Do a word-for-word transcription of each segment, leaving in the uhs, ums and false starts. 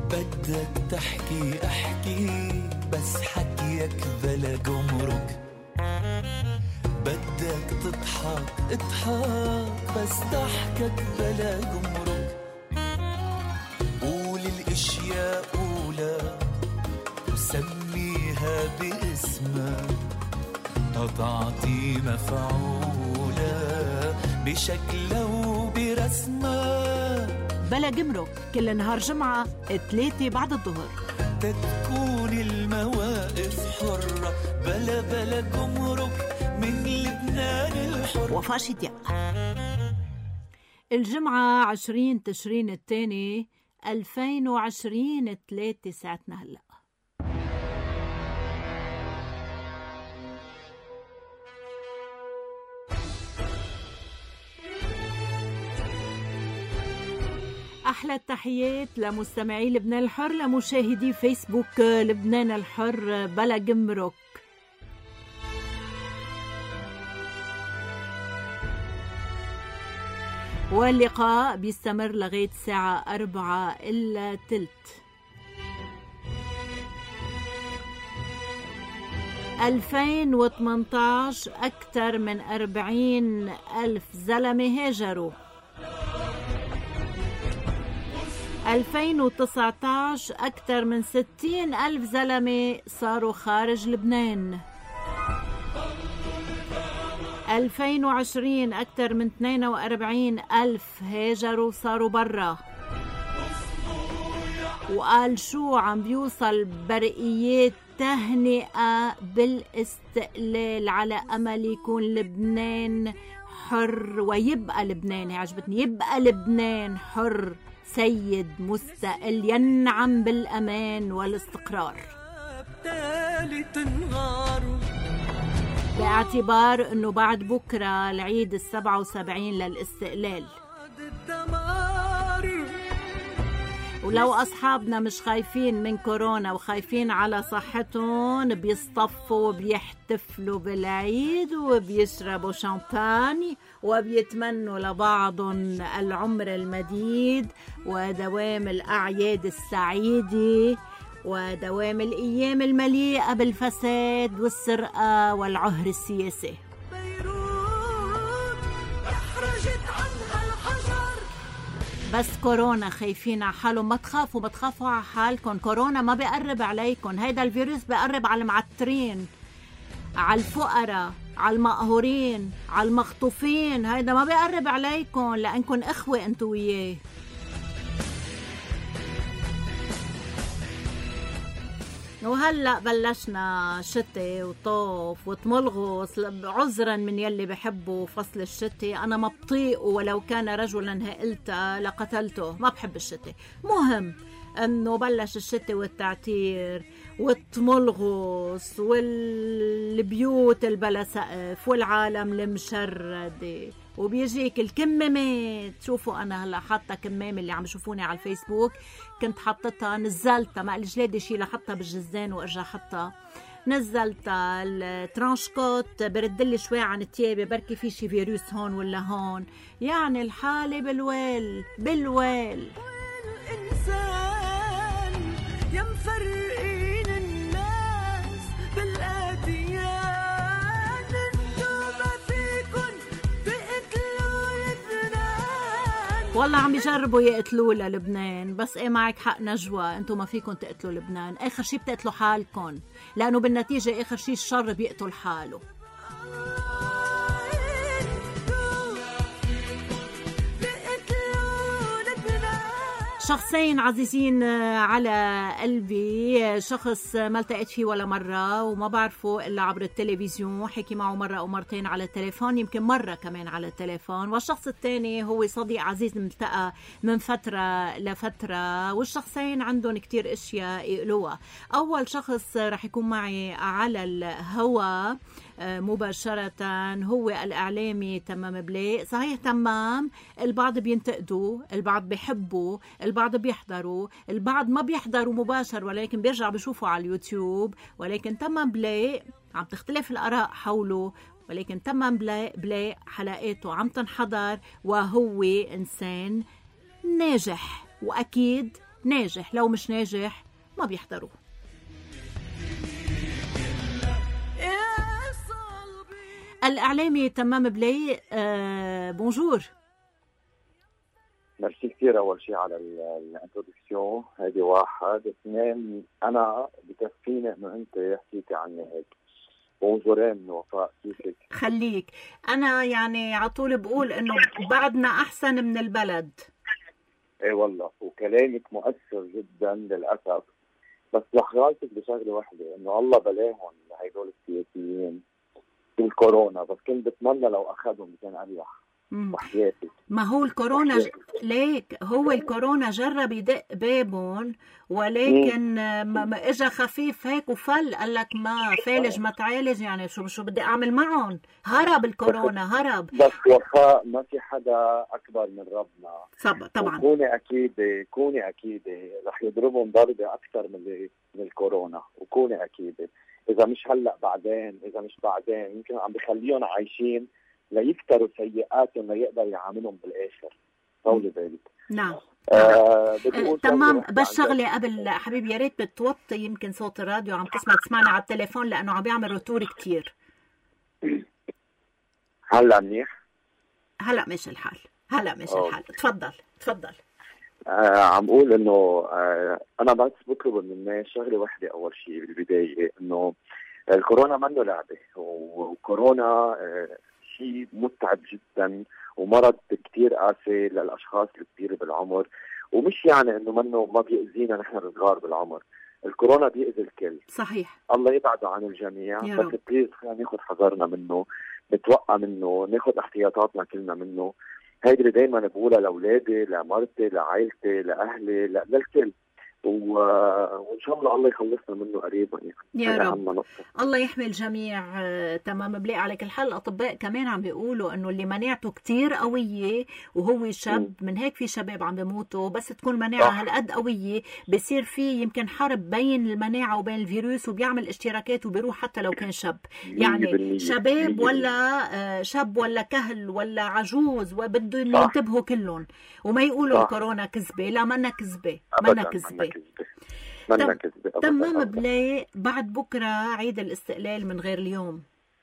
بدك تحكي احكي بس حكيك بلا جمرك، بدك تضحك اضحك بس ضحكك بلا جمرك. قول الاشياء قولها وسميها باسمها، تتعطي مفعولة بشكلها وبرسمها. بلا جمرك كل نهار جمعة ثلاثة بعد الظهر، تكون المواقف حرة بلا بلا جمرك من لبنان الحر. وفاء شديق. الجمعة عشرين تشرين الثاني ألفين وعشرين ثلاثة ساعتنا هلأ. أحلى التحيات لمستمعي لبنان الحر، لمشاهدي فيسبوك لبنان الحر بلا جمرك. واللقاء بيستمر لغاية الساعة أربعة إلا تلت. ألفين وثمانتعش أكثر من أربعين ألف زلمة هاجروا. ألفين وتسعتعش أكثر من ستين ألف زلمة صاروا خارج لبنان. ألفين وعشرين أكثر من اثنين وأربعين ألف هاجروا صاروا برا. وقال شو عم بيوصل برقيات تهنئة بالاستقلال على أمل يكون لبنان حر ويبقى لبنان. عجبتني، يبقى لبنان حر سيد مستقل ينعم بالأمان والاستقرار، باعتبار أنه بعد بكرة العيد السبعة وسبعين للاستقلال. ولو أصحابنا مش خايفين من كورونا وخايفين على صحتهم بيصطفوا وبيحتفلوا بالعيد وبيشربوا شامباني وبيتمنوا لبعضهم العمر المديد ودوام الأعياد السعيدة ودوام الأيام المليئة بالفساد والسرقة والعهر السياسي. بس كورونا خايفين على حالهم. ما تخافوا، ما تخافوا على حالكم. كورونا ما بيقرب عليكم. هيدا الفيروس بيقرب على المعترين، على الفقراء، على المقهورين، على المخطوفين. هيدا ما بيقرب عليكم لأنكم إخوة أنتوا وياه. وهلأ بلشنا شتي وطوف وتملغص عذرا من يلي بحبوا فصل الشتي. أنا ما بطيق، ولو كان رجلا هقلته لقتلته. ما بحب الشتي. مهم أنه بلش الشتي والتعتير والتملغص والبيوت البلا سقف والعالم المشردة وبيجيك الكمامات. شوفوا أنا هلا حاطة كمامة اللي عم شوفوني على الفيسبوك، كنت حطتها نزلتها ما قلش ليدي شيلها، حطها بالجزان وارجع حطها. نزلتها الترانشكوت بردلي شوي عن تيابي، بركي في شي فيروس هون ولا هون. يعني الحالة بالويل بالويل. الإنسان يمفرقين الناس بالأديان، انتو ما فيكن تقتلوا لبنان. والله عم بيجربوا يقتلوا للبنان، بس ايه معك حق نجوى، انتو ما فيكن تقتلوا لبنان. اخر شي بتقتلوا حالكن، لانه بالنتيجة اخر شي الشر بيقتل حاله. شخصين عزيزين على قلبي، شخص ما التقيت فيه ولا مرة وما بعرفه إلا عبر التلفزيون، حكي معه مرة أو مرتين على التليفون، يمكن مرة كمان على التليفون. والشخص الثاني هو صديق عزيز ملتقى من فترة لفترة، والشخصين عندهم كتير اشياء يقلوها. أول شخص رح يكون معي على الهواء مباشرة هو الإعلامي تمام بلاق. صحيح تمام، البعض بينتقدوا، البعض بيحبوا، البعض بيحضروا، البعض ما بيحضروا مباشر ولكن بيرجع بيشوفوا على اليوتيوب. ولكن تمام بلاق عم تختلف الآراء حوله، ولكن تمام بلاق بلاق حلقاته عم تنحضر، وهو إنسان ناجح وأكيد ناجح، لو مش ناجح ما بيحضروه. الإعلامي تمام بلاي، آه بونجور. ميرسي كثير أول شيء على الانترودكسيون، هذه واحد. اثنين، أنا بكفيني إنه أنت حكيتي عني هيك. بونجورين وفاء، كيفك؟ خليك. أنا يعني على طول بقول إنه بعدنا أحسن من البلد. إيه والله، وكلامك مؤثر جدا للأسف، بس لحظاتك بشغلة واحدة، إنه الله بلاهم هيدول السياسيين بالكورونا، بس كنت بتمنى لو أخذهم كان أريح. وحياتك. ما هو الكورونا ج... ليك هو الكورونا جرب يدق بابهم، ولكن ما, ما اجى خفيف هيك وفل، قال لك ما فالج ما تعالج، يعني شو شو بدي اعمل معهم؟ هرب الكورونا، هرب. بس وفاء ما في حدا اكبر من ربنا طبعا. كوني اكيده كوني اكيده رح يضربهم ضربه اكثر من من الكورونا، وكوني اكيده اذا مش هلا بعدين، اذا مش بعدين يمكن عم بخليهم عايشين ليكتروا سيئاتهم ليقدر يعاملهم بالاخر. طولي بالك. نعم. آه آه تمام. بس شغله قبل حبيبي، يا ريت بتوطي يمكن صوت الراديو، عم تسمع تسمعنا على التليفون لانه عم بيعمل روتور كتير. هلا منيح؟ هلا ماشي الحال، هلا ماشي الحال. تفضل تفضل. آه عم اقول انه آه انا بس بطلب من الناس شغله وحده اول شيء بالبدايه، انه الكورونا منه لعبه، وكورونا آه شيء متعب جدا ومرض كتير قاسي للاشخاص الكبيره بالعمر، ومش يعني انه منه ما بيأذينا نحن الصغار بالعمر، الكورونا بيأذي الكل. صحيح. الله يبعده عن الجميع، بس بليز خلينا ناخذ حذرنا منه، نتوقع منه، ناخذ احتياطاتنا كلنا منه. هيدي اللي دايما بقولها لاولادي، لمرتي، لعائلتي، لاهلي، للكل، و... وان شاء الله الله يخلصنا منه قريبا يعني. يا رب. الله يحمي الجميع. تمام بلاقي على كل حال. الاطباء كمان عم بيقولوا انه اللي مناعته كتير قويه وهو شاب، من هيك في شباب عم بيموتوا، بس تكون مناعه هالقد قويه بصير في يمكن حرب بين المناعه وبين الفيروس، وبيعمل اشتراكات وبيروح حتى لو كان شاب. يعني شباب ولا شاب ولا كهل ولا عجوز، وبدهم ينتبهوا كلهم وما يقولوا الكورونا كذبه. لا، منا كذبه، منا كذبه. تم... تمام بلاي. بعد بكرة عيد الاستقلال من غير اليوم.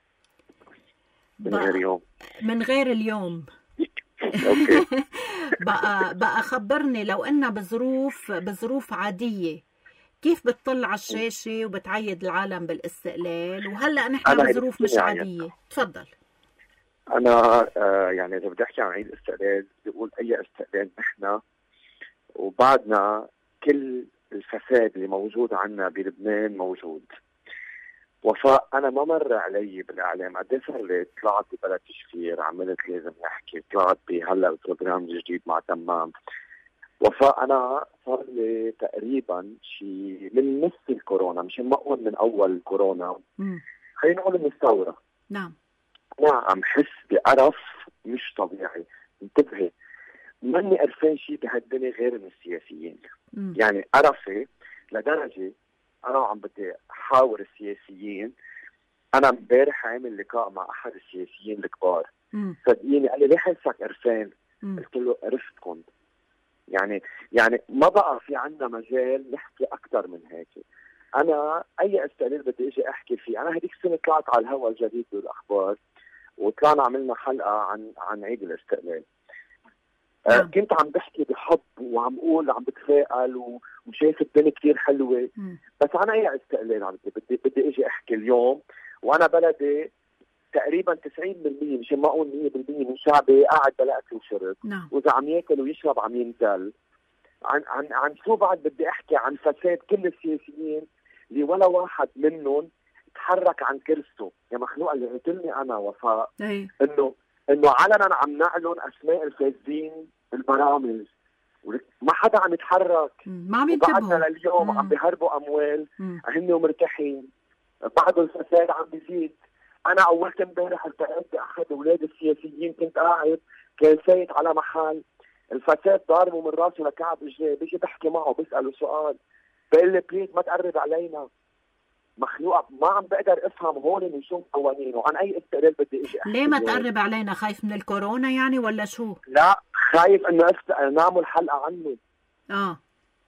من غير اليوم من غير اليوم اوكي. بقى بقى خبرني، لو إننا بظروف بظروف عادية كيف بتطل على الشاشة وبتعيد العالم بالاستقلال، وهلا نحن بظروف مش عادية. تفضل. أنا آه يعني إذا بدي أحكي عن عيد الاستقلال بقول أي استقلال نحن وبعدنا كل الفساد اللي موجود عنا بلبنان موجود. وفاء أنا ما مر علي بالإعلام قد ايه صار لي طلعت ببلد تشفير، عملت لازم نحكي، طلعت بهلا البروجرام الجديد مع تمام. وفاء أنا صار لي تقريبا شيء من نص الكورونا، مش مقول من أول الكورونا، خلينا نقول من الثورة. نعم. أنا عم حس بقرف مش طبيعي. انتبهي، ماني قرفان شيء بهالدنيا غير من السياسيين. مم. يعني قرفي لدرجة أنا عم بدي أحاور السياسيين. أنا امبارح عامل لقاء مع أحد السياسيين الكبار، صدقيني قال لي ليه حسك قرفان؟ قلت له قرفتكم. يعني يعني ما بقى في عندنا مجال نحكي أكثر من هيك. أنا أي استقلال بدي أجي أحكي فيه. أنا هذيك السنة طلعت على الهواء الجديد بالأخبار وطلعنا عملنا حلقة عن عن عيد الاستقلال. آه كنت عم بحكي بحب وعم اقول عم بتفائل وشايف الدنيا كثير حلوه. مم. بس انا اي استقلال عم بدي بدي اجي احكي اليوم وانا بلدي تقريبا تسعين بالمية مش ما اقول مية بالمية من شعبي قاعد بلا اكل وشرب. نعم. واذا عم ياكل ويشرب عم ينزل. عن عن عن شو بعد بدي احكي؟ عن فساد كل السياسيين اللي ولا واحد منهم تحرك عن كرسته. يا مخلوق اللي قلتلني انا وفاء انه انه علنا عم نعلن اسماء الفاسدين بالبرامج وما حدا عم يتحرك، ما عم ينتبهوا. وبعدنا لليوم عم بيهربوا اموال هن ومرتاحين. بعد الفساد عم بيزيد. انا اولت امبارح التقيت باحد اولاد السياسيين، كنت قاعد كان فايت على محل الفساد ضاربه من راسه لكعب رجليه، بيجي بحكي معه بساله سؤال بقول لي بليز ما تقرب علينا. مخلوق ما عم بقدر افهم هون من شو قوانين وعن اي استقلال بدي اجي احكي. ليه ما تقرب علينا؟ خايف من الكورونا يعني ولا شو؟ لا، خايف انه أست... نعمل حلقه عنه. اه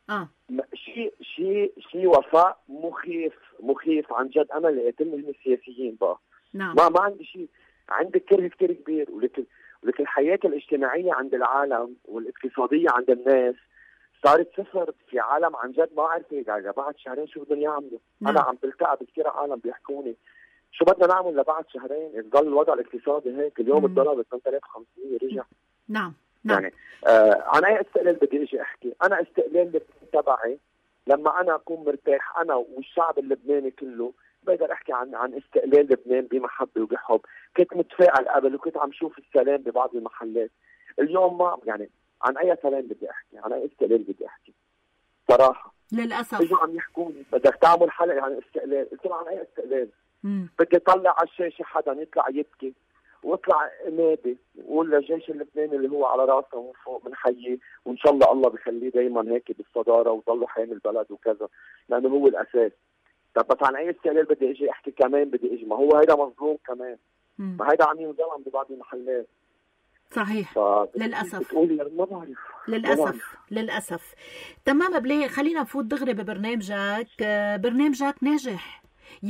اه شيء شيء شيء وفاء مخيف مخيف عن جد. انا اللي قاتلني هم السياسيين بقى. نعم. ما ما عندي شيء، عندي كره كثير كبير. ولكن ولكن الحياه الاجتماعيه عند العالم والاقتصاديه عند الناس صارت صفر. في عالم عن جد ما عرفوا يعني بعد شهرين شو بدهم يعملوا. نعم. انا عم بلتقى بكثير عالم بيحكوني شو بدنا نعمل لبعد شهرين اذا ضل الوضع الاقتصادي هيك. اليوم الدولار ب ثمانية آلاف وخمسمية رجع. نعم نعم. يعني آه عن اي استقلال بدي اجي احكي؟ انا استقلال اللبنان تبعي لما انا اكون مرتاح انا والشعب اللبناني كله. بقدر احكي عن عن استقلال لبنان بمحبه وبحب. كنت متفائل قبل وكنت عم شوف السلام ببعض المحلات. اليوم ما يعني عن اي سلام بدي احكي؟ عن اي استقلال بدي احكي؟ صراحه للاسف اجوا عم يحكوني بدك تعمل حلقه عن استقلال. قلت له عن اي استقلال؟ مم. بدي اطلع على الشاشه حدا يطلع يبكي واطلع نادي وقول للجيش اللبناني اللي هو على راسه من فوق بنحييه وان شاء الله الله بخليه دائما هيك بالصداره وضله حامي البلد وكذا لانه هو الاساس. طب بس عن اي استقلال بدي اجي احكي كمان؟ بدي اجي ما هو هيدا مظلوم كمان. مم. ما هيدا عم ينظلم ببعض المحلات. صحيح. للاسف بتقولي ما بعرف. للاسف للاسف. تمام. بليه خلينا نفوت دغري ببرنامجك. برنامجك ناجح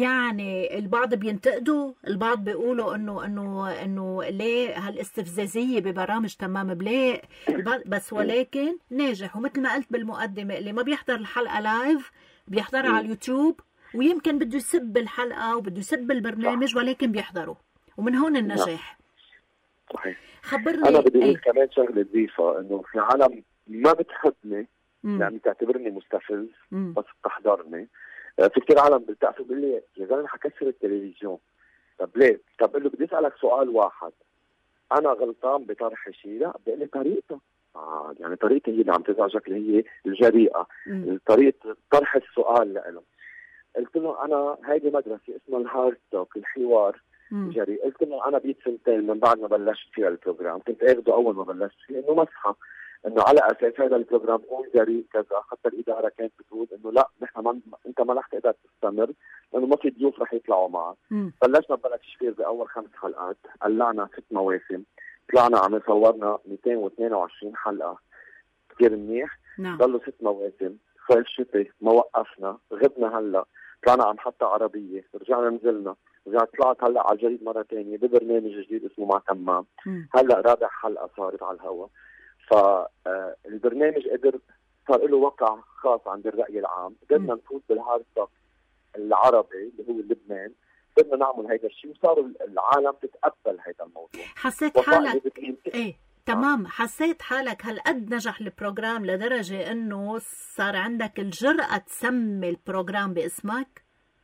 يعني. البعض بينتقدوا، البعض بيقولوا انه انه انه ليه هالاستفزازيه ببرامج تمام بليه، بس ولكن ناجح. ومثل ما قلت بالمقدمه اللي ما بيحضر الحلقه لايف بيحضرها على اليوتيوب ويمكن بده يسب الحلقه وبده يسب البرنامج ولكن بيحضره ومن هون النجاح. صحيح. خبرني. انا بدي اقول ايه؟ كمان شغله ضيفه انه في عالم ما بتحبني يعني تعتبرني مستفز مم. بس بتحضرني. في كثير عالم بيلتقوا بيقول لي يا زلمه حكسر التلفزيون. طب ليه؟ طب بقول له بدي اسالك سؤال واحد، انا غلطان بطرح شيء؟ لا بدي لي طريقته. آه يعني طريقتي هي اللي عم تزعجك اللي هي الجريئه، طريقه طرح السؤال له. قلت له انا هيدي مدرسه اسمها الهارد توك الحوار جريء. قلت له انا بيت سنتين من بعد ما بلشت فيها البروجرام كنت اخذه اول ما بلشت فيه انه مسحه انه على اساس هذا البروجرام كون جريء كذا. حتى الاداره كانت بتقول انه لا نحن ما انت ما رح تقدر تستمر لانه ما في ضيوف رح يطلعوا معك. بلشنا ببلد شفير باول خمس حلقات، قلعنا ست مواسم، طلعنا عم صورنا مئتين واثنين وعشرين حلقه كثير منيح. نعم. ضلوا ست مواسم، فال شتي ما وقفنا، غبنا هلا طلعنا على محطه عربيه، رجعنا نزلنا، رجعت طلعت هلا على الجريد مره ثانيه ببرنامج جديد اسمه مع تمام. هلا رابع حلقه صارت على الهواء. فالبرنامج قدر صار له وقع خاص عند الرأي العام. قدرنا نفوت بالهارد توك العربي اللي هو لبنان، بدنا نعمل هيدا الشيء وصاروا العالم تتقبل هيدا الموضوع. حسيت حالك ايه تمام. حسيت حالك هالقد نجح البروجرام لدرجة انه صار عندك الجرأة تسمي البروجرام باسمك؟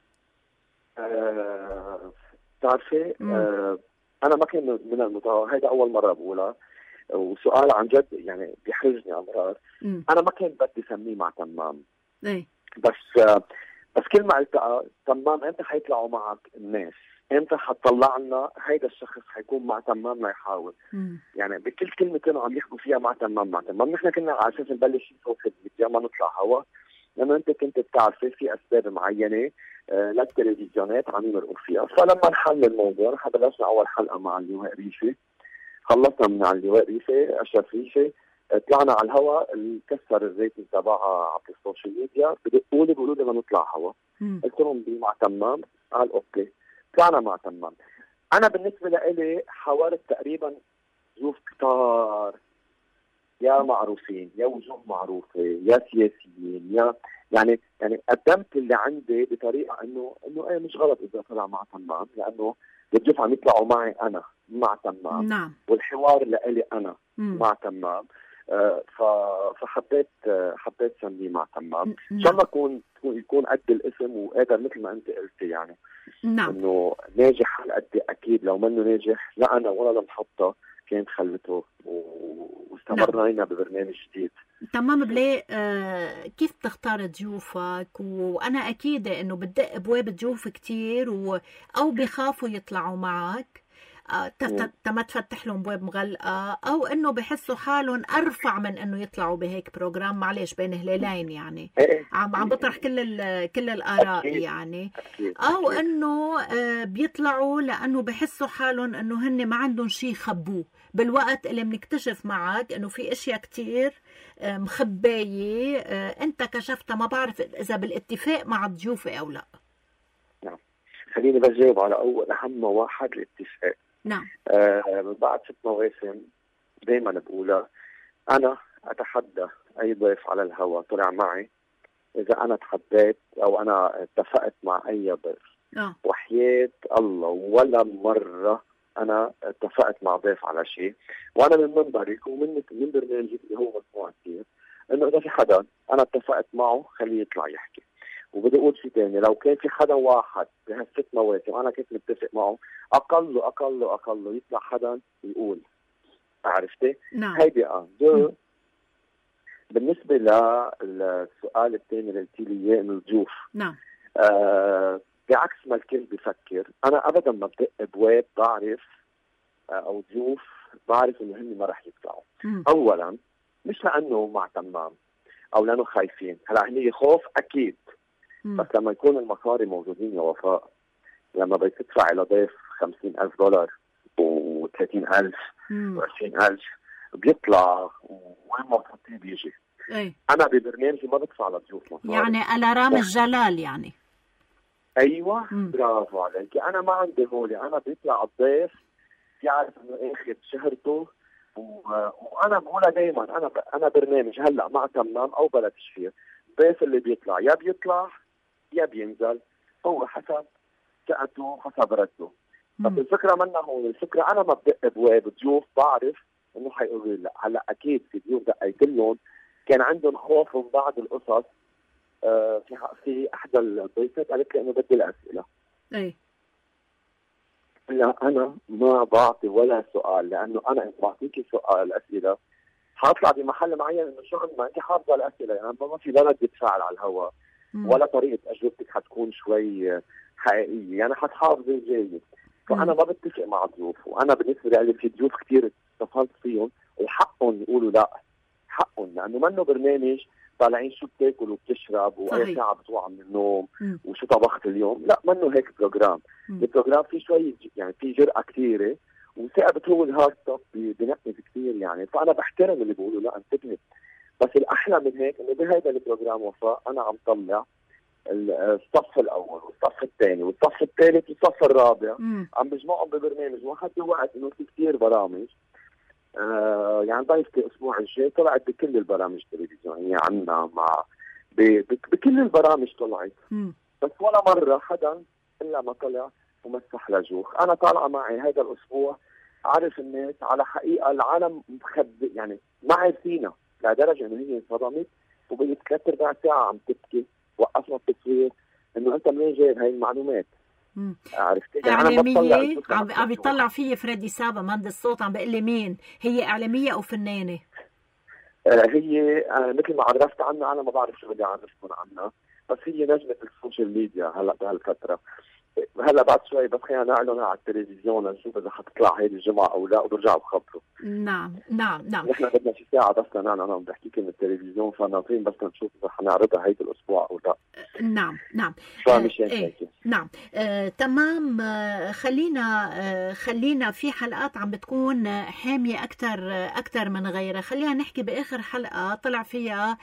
آه، بتعرفي آه، انا ما كان من المتوقع، هيدا اول مرة بقولها وسؤال عن جد يعني بيحرجني امرار. انا ما كان بدي اسميه مع تمام. ايه بس آه، بس كل ما قلت تمام امتى حيطلعوا معك الناس؟ امتى حتطلع لنا هيدا الشخص حيكون مع تمام ليحاول؟ يعني بكل كلمه كانوا عم يحكوا فيها مع تمام مع تمام. نحن كنا على اساس نبلش صوت الفيديو ما نطلع هوا لانه انت كنت بتعرفي في اسباب معينه آه للتلفزيونات عم يمرقوا فيها. فلما نحل الموضوع نحن بلشنا اول حلقه مع اللواء ريفي، خلصنا من على اللواء ريفي اشرف ريفي، طلعنا على الهواء كسر الريتنج تبعها على السوشيال ميديا. بدقوا لي بيقولوا لي بدنا نطلع هوا. قلت لهم مع تمام؟ قال اوكي. طلعنا مع تمام. انا بالنسبه لي حاورت تقريبا ضيوف كتار، يا معروفين يا وجوه معروفه يا سياسيين يا يعني يعني قدمت اللي عندي بطريقه انه انه ايه مش غلط اذا طلع مع تمام لانه الضيوف عم يطلعوا معي انا مع تمام. نعم. والحوار لإلي انا مم. مع تمام. آه فحبيت آه حبيت سميه مع تمام. ان شاء الله يكون يكون قد الاسم وقادر مثل ما انت قلتي يعني. نعم. انه ناجح هالقد اكيد. لو منه ناجح لا انا ولا المحطه كانت خلته واستمرينا نعم. ببرنامج جديد. تمام. بليه آه كيف بتختار ضيوفك؟ وانا اكيد انه بتدق ابواب ضيوف كتير و... او بيخافوا يطلعوا معك ما تفتح لهم بواب مغلقة، أو إنه بحسوا حالهم أرفع من إنه يطلعوا بهيك بروجرام، معلش بين هلالين يعني عم عم بطرح كل كل الآراء يعني، أو إنه بيطلعوا لأنه بحسوا حالهم إنه هن ما عندهم شيء يخبوه، بالوقت اللي بنكتشف معك إنه في أشياء كتير مخباية أنت كشفتها. ما بعرف إذا بالاتفاق مع ضيوفي أو لا. نعم، خليني بجاوب على أول أهم واحد، الاتفاق. نعم. آه بعد ست مواسم دايما بقولها، أنا أتحدى أي ضيف على الهواء طلع معي، إذا أنا تحديت أو أنا اتفقت مع أي ضيف آه. وحياة الله ولا مرة أنا اتفقت مع ضيف على شيء، وأنا من منبرك ومن من برنامجك اللي هو مسموع كثير، إنه إذا في حدا أنا اتفقت معه خليه يطلع يحكي. وبدي أقول شيء ثاني، لو كان في حدا واحد بهالست مواسم أنا كنت متفق معه، أقله أقله أقله يطلع حدا يقول. عرفتي؟ نعم. هيدي آه دو. بالنسبة للسؤال الثاني اللي قلتي لي إياه، إنه الضيوف. نعم. آه بعكس ما الكل بفكر، أنا أبدا ما بدق أبواب بعرف آه أو ضيوف بعرف إنه هن ما رح يطلعوا. م. أولا مش لأنه مع تمام أو لأنه خايفين، هلا هني خوف أكيد. م. بس لما يكون المصاري موجودين يا وفاء، لما بتدفع إلى ضيف خمسين ألف دولار وثلاثين ألف وعشرين ألف بيطلع وين ما تحطيه بيجي. أي. أنا ببرنامجي ما بدفع لضيوف مصاري، يعني على رامز جلال يعني. ايوه برافو عليك. انا ما عندي هولي، انا بيطلع الضيف يعرف انه اخذ شهرته و... وانا بقولها دائما، انا ب... انا برنامج هلا مع تمام او بلا تشفير، الضيف اللي بيطلع يا بيطلع يا بينزل، هو حسب ثقته حسب رده. بس الفكره منا هون، الفكره انا ما بدق ابواب ضيوف بعرف انه حيقولوا لا. هلا اكيد في ضيوف دقيت لهم كان عندهم خوف من بعض القصص. آه في في احدى الضيفات قالت لي انه بدي الاسئله. اي لا انا ما بعطي ولا سؤال، لانه انا اذا بعطيكي سؤال اسئله حاطلع بمحل معين انه شغل ما انت حافظه الاسئله، يعني ما في بلد بيتفاعل على الهواء ولا طريقه اجوبتك حتكون شوي حقيقيه، يعني حتحافظي جيد. فانا ما بتفق مع ضيوف، وانا بالنسبه لي في ضيوف كثير اتصلت فيهم وحقهم يقولوا لا، حقهم، لانه منه برنامج طالعين شو بتاكل وبتشرب واي ساعه بتوعى من النوم م. وشو طبخت اليوم، لا منه هيك بروجرام. البروجرام فيه شوي يعني في جرأة كثيره، وثابت هو الهارد توب بنقز كثير يعني. فانا بحترم اللي بيقولوا لا انتبه، بس الاحلى من هيك انه بهذا البروجرام وفاء انا عم طلع الصف الاول والصف الثاني والصف الثالث والصف الرابع، م. عم بجمعهم ببرنامج واحد بوقت انه في كثير برامج. آه يعني ضيفتي الاسبوع الجاي طلعت بكل البرامج التلفزيونيه عنا، مع بكل البرامج طلعت، م. بس ولا مره حدا الا ما طلع ومسح لجوخ. انا طالعه معي هذا الاسبوع، عارف الناس على حقيقه العالم مخبي، يعني ما عارفينها لدرجه انه هي انصدمت وبقيت ثلاث ارباع ساعه عم تبكي، وقفنا التصوير انه انت منين جايب هاي المعلومات؟ عرفتي؟ إعلامية عم عم بيطلع فيي فريدي سابا مهندس الصوت، عم بيقول لي مين هي، إعلامية أو فنانة؟ آه هي آه مثل ما عرفت عنها، أنا ما بعرف شو بدي أعرفكم عنها، بس هي نجمة السوشيال ميديا هلا بهالفترة. هلا بعد شوي بس خلينا نعلنها على التلفزيون نشوف اذا حتطلع هيدي الجمعه او لا، وبرجعوا بخبروا. نعم نعم نعم. نحن بدنا شي ساعه بس نعلن، انا عم بحكيك من التلفزيون، فناطرين بس نشوف اذا حنعرضها هيدي الاسبوع او لا. نعم نعم. فمشان آه هيك. نعم آه تمام. آه خلينا آه خلينا في حلقات عم بتكون حاميه اكثر اكثر من غيرها. خلينا نحكي باخر حلقه طلع فيها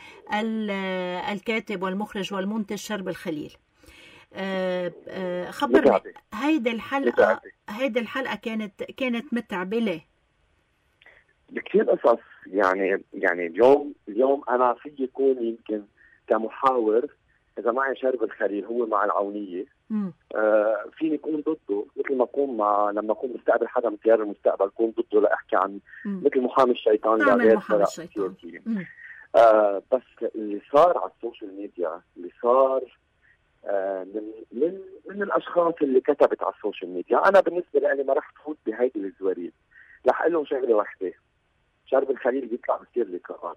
الكاتب والمخرج والمنتج شرب الخليل. أه أه خبرني هيدي الحلقة هيدي الحلقة كانت كانت متعبة ليه؟ بكثير قصص يعني يعني اليوم اليوم أنا في يكون يمكن كمحاور إذا معي شرب الخليل هو مع العونية، آه فيني يكون ضده، مثل ما أكون مع لما أكون مستقبل حدا من تيار المستقبل أكون ضده لأحكي عن مم. مثل محامي الشيطان لا محامي الشيطان. آه بس اللي صار على السوشيال ميديا، اللي صار آه من من من الاشخاص اللي كتبت على السوشيال ميديا، انا بالنسبه لي ما رح تفوت بهيدي الزواريد. رح اقول لهم شغله واحده، شرب الخليل بيطلع بكثير لقاءات.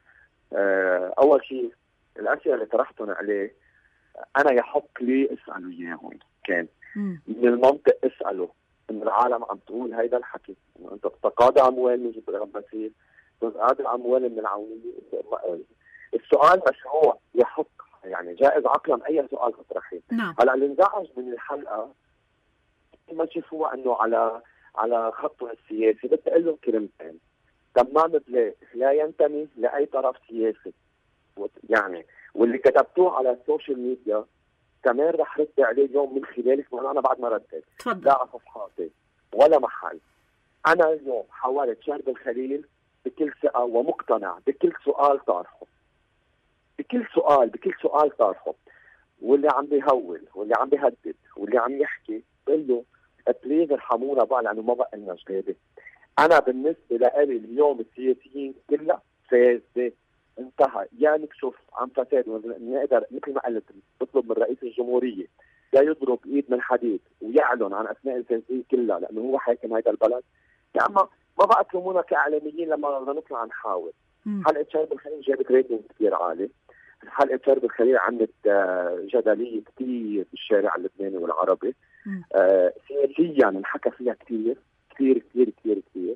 آه اول شيء الاسئله اللي طرحتهم عليه انا يحق لي اساله اياهم، كان من المنطق اساله ان العالم عم تقول هيدا الحكي، انت بتتقاضى اموال من جبران باسيل، بتتقاضى اموال من العونيه. السؤال مشروع يحق، يعني جائز عقلا اي سؤال تطرحيه. نعم. هلا اللي انزعج من الحلقه ما شافوها انه على على خطه السياسي، بدي اقول لهم كلمتين. تمام بلاك لا ينتمي لاي طرف سياسي، يعني واللي كتبتوه على السوشيال ميديا كمان رح رد عليه اليوم من خلالك، وانا بعد ما ردت تفضل. لا على صفحاتي ولا محل. انا اليوم حاولت شرب الخليل بكل ثقه ومقتنع بكل سؤال طارحه، بكل سؤال بكل سؤال طارحه، واللي عم بيهول واللي عم بيهدد واللي عم يحكي بقول له بليز ارحمونا بقى لانه ما بقى لنا جديده. انا بالنسبه لي اليوم السياسيين كلها فاسده، انتهى. يا نكشف عن فساد ونقدر مثل ما قلت بطلب من رئيس الجمهوريه يا يضرب ايد من حديد ويعلن عن اسماء الفاسدين كلها لانه هو حاكم هذا البلد، يا اما ما بقى تلومونا كاعلاميين لما بدنا نطلع نحاول. حلقه شرب الخليل جابت ريتنج كثير عالي، حلقه شرب الخليل عملت جدليه كثير بالشارع اللبناني والعربي. آه سياسيا انحكى فيها كثير كثير كثير كثير كثير.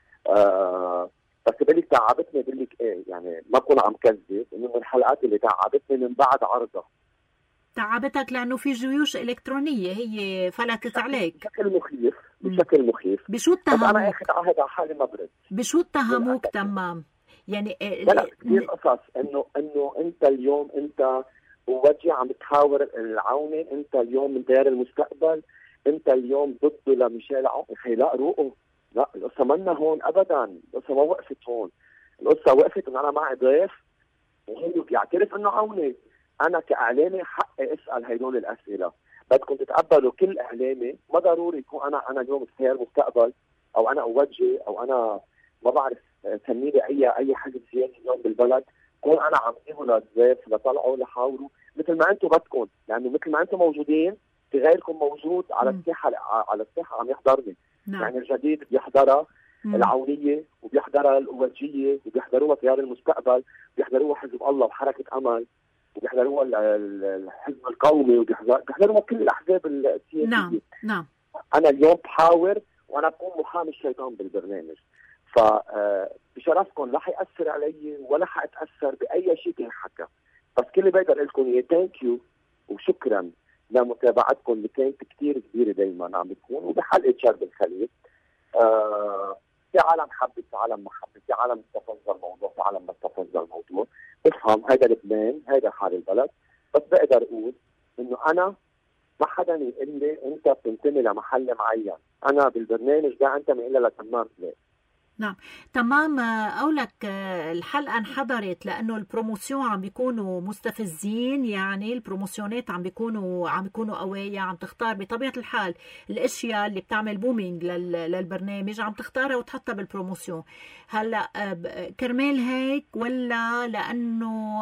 آه بس بقول تعبتني، بقول لك ايه يعني ما بكون عم كذب، انه من الحلقات اللي تعبتني من بعد عرضها. تعبتك لانه في جيوش الكترونيه هي فلتت عليك بشكل مخيف بشكل مخيف. بشو اتهموك؟ انا اخذ عهد على حالي ما برد. بشو اتهموك؟ تمام يعني لا لا كثير قصص، انه انه انت اليوم انت وجه عم تحاور العونه، انت اليوم من تيار المستقبل، انت اليوم ضده لميشيل عون. اخي لا روقوا، لا القصه منا هون ابدا، القصه ما وقفت هون، القصه وقفت ان انا معي ضيف وهو بيعترف انه عوني. انا كاعلامي حقي اسال هدول الاسئله، بدكم تتقبلوا كل اعلامي، ما ضروري يكون انا انا اليوم تيار مستقبل او انا اوجه او انا ما بعرف سمي لي اي اي حزب سياسي اليوم بالبلد، كون انا عم جيبه للضيف لطلعوا لحاوروا مثل ما انتم بدكم، لانه مثل ما انتم موجودين في غيركم موجود على الساحه على الساحه عم يحضرني. نعم. يعني الجديد بيحضرها العونيه وبيحضرها الاوجيه وبيحضروها تيار المستقبل وبيحضروها حزب الله وحركه امل وبيحضروها الحزب القومي وبيحضروها كل الاحزاب السياسيه. نعم نعم. انا اليوم بحاور وانا بكون محامي الشيطان بالبرنامج، فبشرفكم لا حيأثر علي ولا حأتأثر بأي شيء ينحكى، بس كل اللي بقدر أقول لكم إياه ثانك يو وشكرا لمتابعتكم اللي كانت كثير كبيرة دايما عم بتكون. وبحلقة شرب الخليل آه في عالم حبت في عالم ما حبت، في عالم استفز الموضوع في عالم ما استفز الموضوع. بفهم هذا لبنان هذا حال البلد، بس بقدر أقول إنه أنا ما حدا يقول لي أنت بتنتمي لمحل معين، أنا بالبرنامج ده أنتمي إلا لتمام بلاك. نعم تمام. أولك الحلقة انحضرت لأنه البروموسيون عم بيكونوا مستفزين، يعني البروموسيونات عم بيكونوا عم بيكونوا قوية، عم تختار بطبيعة الحال الأشياء اللي بتعمل بومينج للبرنامج عم تختارها وتحطها بالبروموسيون. هلا كرمال هيك ولا لأنه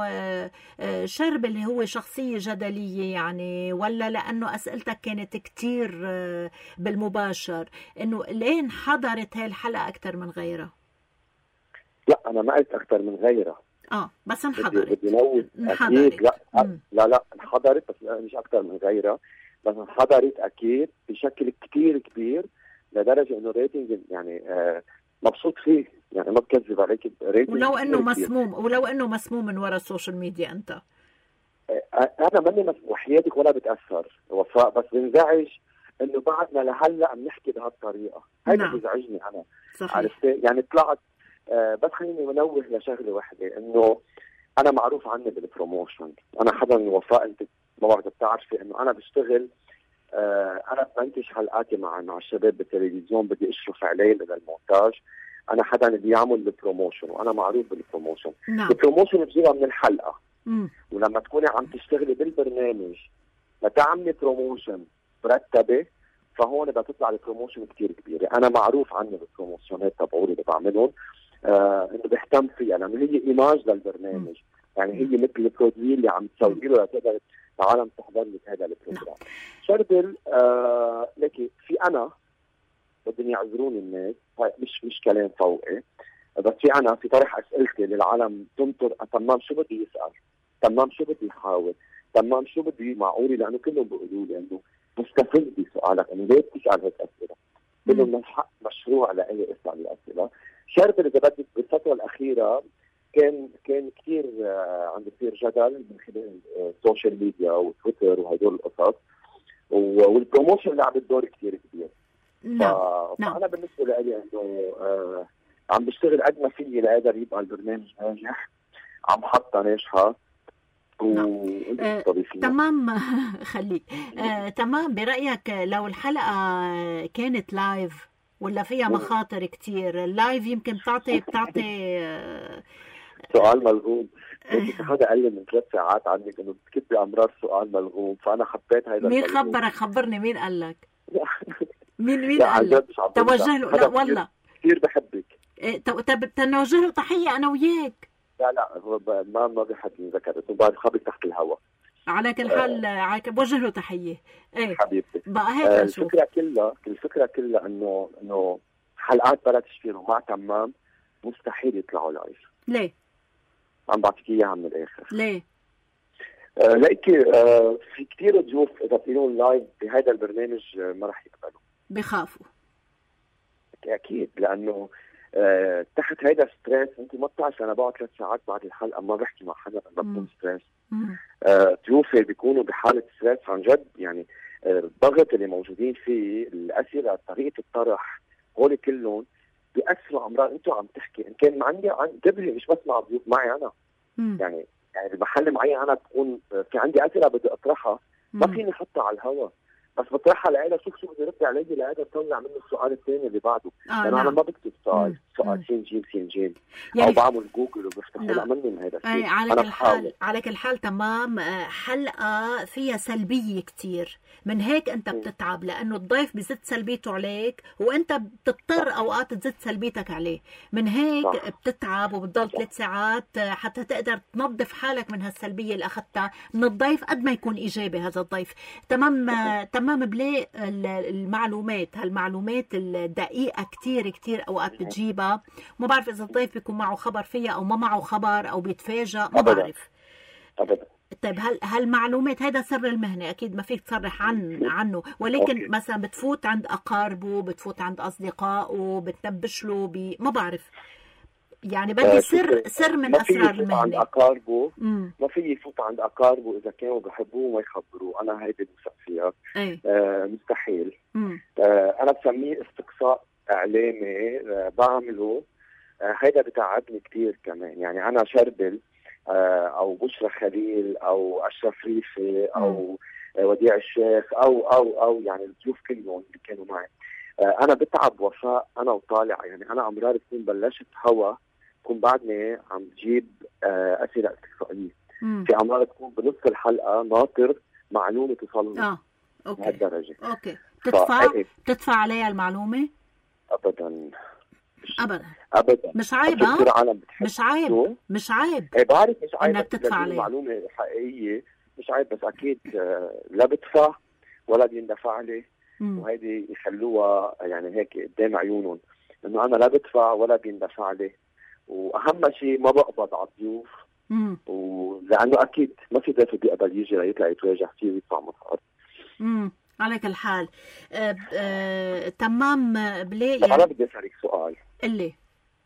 شرب اللي هو شخصية جدلية يعني، ولا لأنه أسئلتك كانت كتير بالمباشر، إنه ليه انحضرت هاي الحلقة أكتر من غيرها؟ غيرها؟ لا انا ما قلت اكثر من غيرها، اه بس انحضرت. بدي نوه اكيد. لا م. لا لا انحضرت بس مش اكثر من غيرها، بس انحضرت اكيد بشكل كثير كبير لدرجه انه ريتنج يعني آه مبسوط فيه، يعني ما بكذب عليك ريتنج، ولو انه مسموم ولو انه مسموم من وراء السوشيال ميديا. انت آه انا ماني مسموم وحياتك ولا بتاثر وفاء، بس بنزعج انه بعدنا لهلا بنحكي بهالطريقه، هيدا نعم. بيزعجني انا. صحيح. عرفت يعني طلعت آه بس خليني منوه لشغله وحده، انه انا معروف عني بالبروموشن، انا حدا من وفاء انت ما بعرف بتعرفي انه انا بشتغل آه انا بنتج حلقاتي مع مع الشباب بالتلفزيون، بدي اشرف عليه من المونتاج، انا حدا اللي بيعمل البروموشن وانا معروف بالبروموشن. نعم. البروموشن بجيبها من الحلقه. م. ولما تكوني عم تشتغلي بالبرنامج لتعملي بروموشن مرتبه، فهون بدها تطلع البروموشن كثير كبيره. انا معروف عني بالبروموشنات تبعولي اللي بعملهم آه انه بهتم فيها لانه هي ايماج للبرنامج، يعني هي مثل البرودوي اللي عم تسوي له لتقدر العالم تحضر لك هذا البروجرام. شربل آه لكن في انا بدهم يعذروني الناس، مش مش كلام فوقي، بس في انا في طرح اسئلتي للعالم تنطر تمام شو بدي يسال، تمام شو بدي يحاول، تمام شو بدي معقولي، لانه كلهم بيقولوا لي انه مستفز بسؤالك انه ليه بتسال هيك اسئله؟ بدهم من حق مشروع لأي اسأل الأسئلة. شربل إذا بدك بالفترة الأخيرة كان كان كثير عم بيصير جدل من خلال السوشيال ميديا وتويتر وهدول القصص، والبروموشن اللي عم بتدور كثير كبير. نعم. فأنا بالنسبة لي إنه آه عم بشتغل قد ما فيي لأقدر يبقى البرنامج ناجح، عم حطها ناجحة. آه، تمام. خليك آه، تمام. برأيك لو الحلقة كانت لايف ولا فيها مخاطر كتير؟ اللايف يمكن بتعطي بتعطي آه، سؤال ملغوم. هذا قال لي من ثلاث ساعات عنك انه بتكتبي امراض سؤال ملغوم، فانا حبيت هذا. مين خبرك؟ خبرني مين قال لك؟ مين مين قال لك؟ توجه له. لا والله كثير بحبك. طب تنوجه له تحية انا وياك. لا لا ما ما بحد ذكرت وبعد خبي تحت الهواء. على كل حال آه بوجه له تحيه. ايه حبيبتي بقى هيك آه اشوف. الفكره كلها الفكره كلها انه انه حلقات بلا تشفير ومع تمام مستحيل يطلعوا لايف. ليه؟ عم بعطيك اياها من الاخر. ليه؟ آه ليكي آه في كثير ضيوف اذا بيقولون لايف بهذا البرنامج آه ما راح يقبلوا، بخافوا اكيد، لانه آه تحت هيدا ستريس. انت ما بتعرفي انا بقعد ثلاث ساعات بعد الحلقه ما بحكي مع حدا لما بكون ستريس. ضيوفي آه بيكونوا بحاله ستريس عن جد، يعني آه الضغط اللي موجودين فيه، الاسئله، طريقه الطرح، هول كلهم بيأثروا امراض. انتوا عم تحكي ان كان عندي انتبهي مش بس مع ضيوف معي انا. مم. يعني يعني المحل معي انا بكون في عندي اسئله بدي اطرحها ما فيني احطها على الهواء، بس بطرحها لعيلة شوف شو بده يرد علي لقادر اطلع منه السؤال الثاني اللي بعده. آه لأنه نعم. أنا ما بكتب سؤال سؤال سين جيم سين جيم يعني أو بعمل جوجل وبفتح لا مني من هذا الشيء. على كل حال على كل حال تمام. حلقة فيها سلبية كتير، من هيك أنت بتتعب لأنه الضيف بزد سلبيته عليك وأنت بتضطر أوقات تزد سلبيتك عليه، من هيك صح. بتتعب وبتضل ثلاث ساعات حتى تقدر تنظف حالك من هالسلبية اللي أخذتها من الضيف قد ما يكون إيجابي هذا الضيف. تمام تمام. بلي المعلومات هالمعلومات الدقيقة كتير كتير أوقات بتجيبها، ما بعرف إذا الضيف بيكون معه خبر فيها أو ما معه خبر أو بيتفاجأ، ما بعرف أبدا. طيب هل هالمعلومات هذا سر المهنة أكيد ما فيك تصرح عن عنه، ولكن أوكي. مثلا بتفوت عند أقاربه، بتفوت عند أصدقائه، بتنبش له ب... ما بعرف يعني بدي سر سر من اسرار المهنه. عند اقاربه ما في يفوت عند اقاربه اذا كانوا بحبوه ما يخبروه. انا هيدي الموثق فيها. آه مستحيل. آه انا بسميه استقصاء اعلامي آه بعمله. آه هيدا بتعبني كثير كمان. يعني انا شربل آه او بشرى خليل او اشرف ريفي او آه وديع الشيخ او او او يعني الضيوف كلهم اللي كانوا معي. آه انا بتعب وفاء انا وطالع. يعني انا امرار تكون بلشت هوا تكون بعدني عم بجيب آه اسئله استقصائيه. في امرار تكون بنص الحلقه ناطر معلومه توصل اه اوكي لهالدرجه. اوكي بتدفع بتدفع عليها المعلومه؟ ابدا ابدا ابدا مش عيب. مش عيب مش عيب ايه بعرف مش عيب انك تدفع عليها معلومه حقيقيه. مش عيب بس اكيد آه لا بدفع ولا بيندفع لي. وهيدي يخلوها يعني هيك قدام عيونهم انه انا لا بدفع ولا بيندفع لي. واهم شيء ما بقبض على الضيوف، ولانه اكيد ما في ضيف بيقبل يجي ليطلع يتواجه فيه ويدفع مصاري. امم على كل حال أه أه تمام. بلاقي يعني انا بدي اسالك سؤال. اللي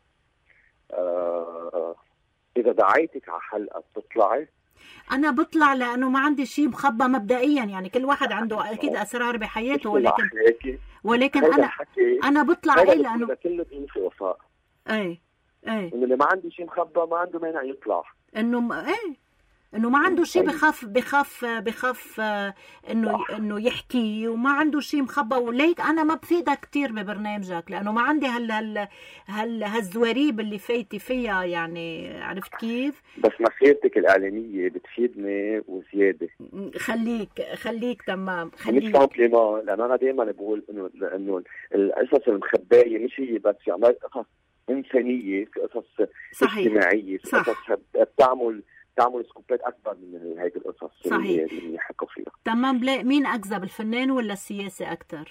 أه اذا دعيتك على حلقه بتطلعي؟ انا بطلع لانه ما عندي شيء مخبى مبدئيا. يعني كل واحد عنده اكيد اسرار بحياته، ولكن ولكن انا انا بطلع ايه لانه كل ضيوف وفاء. اي ايه انه اللي ما عنده شيء مخبى ما عنده مانع يطلع. انه ايه انه ما عنده شيء بخاف بخاف بخاف انه انه يحكي وما عنده شيء مخبى. وليك انا ما بفيدك كثير ببرنامجك لانه ما عندي هال هال هال هالزواريب اللي فايتي فيها. يعني عرفت كيف؟ بس مسيرتك الاعلاميه بتفيدني وزياده. خليك خليك تمام خليك. مش كومبليمون لانه انا دائما بقول انه انه القصص المخبايه مش هي بس في عمل قصص انسانيه، في قصص صحيح. اجتماعيه، في قصص بتعمل تعمل سكوبات اكبر من هيك القصص اللي اللي حكوا فيها. تمام. بلا مين اكذب الفنان ولا السياسي اكثر؟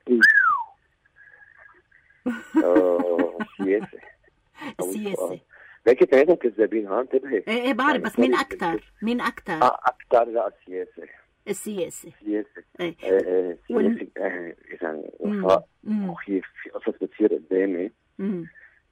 اه السياسي. السياسي لكن اثنينهم كذابين. ها انتبهي. ايه ايه بعرف. بس مين اكثر؟ مين اكثر؟ اه اكثر لا السياسي. السياسي سياسي ايه ايه وال- سياسي ايه يعني مم. وفاء مم. مخيف. في قصص بتصير قدامي مم.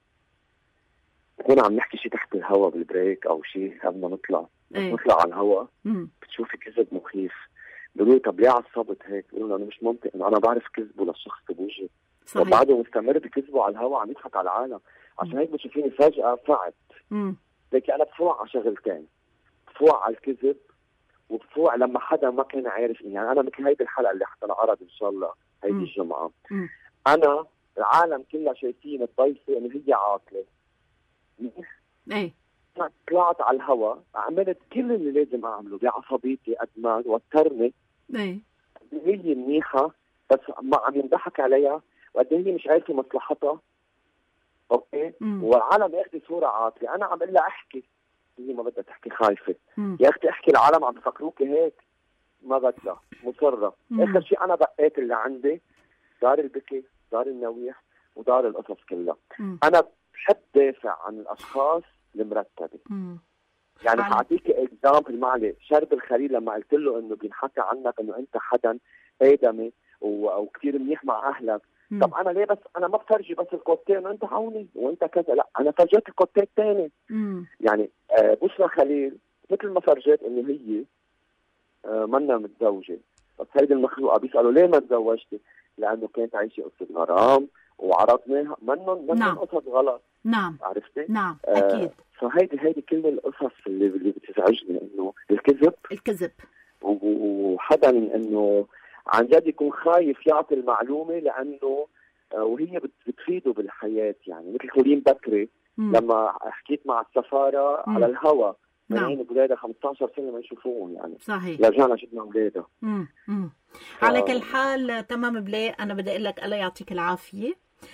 نكون عم نحكي شيء تحت الهواء بالبريك او شيء قبل ما نطلع، بس ايه نطلع على الهواء مم. بتشوفي كذب مخيف. بيقولوا لي طب ليه عصبت هيك؟ بقول انا مش منطق انه انا بعرف كذبه للشخص بوجهي صحيح. وبعده مستمر بكذبه على الهواء عم يضحك على العالم. عشان هيك بتشوفيني فجأة فعت مم. لكن انا بفوع على شغلتين، بفوع على الكذب وبفوع لما حدا ما كان عارف. يعني انا مثل هيدي الحلقه اللي حتى العرض ان شاء الله هيدي مم. الجمعه، مم. انا العالم كلها شايفين الضيفه انه هي عاطله. ايه أنا طلعت على الهواء عملت كل اللي لازم اعمله بعصبيتي قد ما وترني ايه هي منيحه بس ما عم ينضحك عليها وقد هي مش عارفه مصلحتها. اوكي مم. والعالم ياخذ صوره عاطله. انا عم اقول لها احكي، هي ما بدها تحكي خايفه. مم. يا اختي احكي، العالم عم يفكروكي هيك. ما بدها مصره. مم. اخر شيء انا بقيت اللي عندي دار البكي، دار النويح ودار القصص كلها. مم. انا بحب دافع عن الاشخاص المرتبه. مم. يعني على- حاعطيكي اكزامبل معلي. شرب الخليل لما قلت له انه بينحكى عنك انه انت حدا ادمي وكثير منيح مع اهلك، مم. طب انا ليه بس انا ما بفرجي بس الكوتين انه انت عوني وانت كذا؟ لا انا فرجيت الكوتين الثاني. مم. يعني آه بشرى خليل مثل ما فرجيت انه هي آه منا متزوجه، بس هيدي المخلوقه بيسالوا ليه ما تزوجتي؟ لانه كانت عايشه قصه غرام وعرضناها منن منن نعم. قصص غلط. نعم عرفتي؟ نعم آه اكيد. فهيدي هيدي كل القصص اللي اللي بتزعجني، انه الكذب الكذب و- وحدا انه عن جد يكون خايف يعطي المعلومه لانه آه، وهي بت- بتفيده بالحياه. يعني مثل كولين بكري مم. لما حكيت مع السفاره مم. على الهوا نعم. منين اولادها خمسة عشر سنه ما يشوفوهم، يعني صحيح. رجعنا شفنا اولادها. مم. مم. على كل حال تمام بلاي، انا بدي اقول لك الله يعطيك العافيه،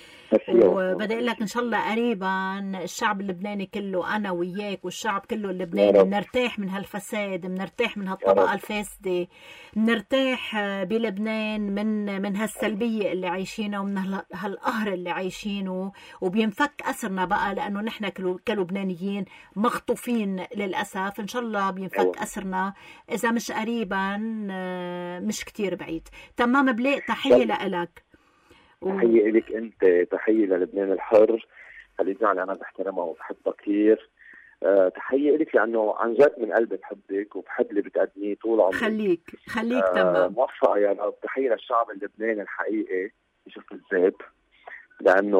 وبدي اقول لك ان شاء الله قريبا الشعب اللبناني كله، انا وياك والشعب كله اللبناني، بنرتاح من هالفساد، بنرتاح من هالطبقه الفاسده، بنرتاح بلبنان من من هالسلبيه اللي عايشينها ومن هال- هالقهر اللي عايشينه، وبينفك اسرنا بقى لانه نحن كلو- كلبنانيين مخطوفين للاسف. ان شاء الله بينفك اسرنا اذا مش قريبا آه، مش كتير بعيد. تمام بلاي، تحيه لك. تحية لك انت، تحية للبنان الحر، هالإذاعة اللي انا بحترمها وبحبها كثير. أه تحية لك لانه عن جد من قلبي بحبك وبحب اللي بتقدميه طول عمرك. خليك خليك أه تمام. موفقة يا رب. تحية للشعب اللبناني الحقيقي يشوف الذات، لانه